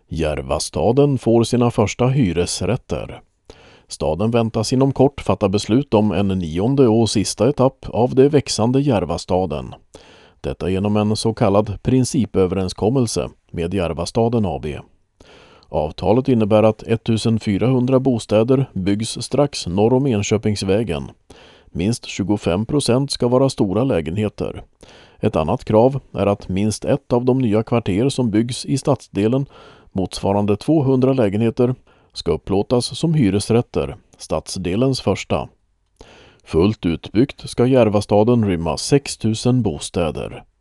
Järvastaden får sina första hyresrätter. Staden väntas inom kort fatta beslut om en 9:e och sista etapp av det växande Järvastaden. Detta genom en så kallad principöverenskommelse med Järvastaden AB. Avtalet innebär att 1400 bostäder byggs strax norr om Enköpingsvägen. Minst 25% ska vara stora lägenheter. Ett annat krav är att minst ett av de nya kvarter som byggs i stadsdelen, motsvarande 200 lägenheter, ska upplåtas som hyresrätter, stadsdelens första. Fullt utbyggt ska Järvastaden rymma 6 000 bostäder.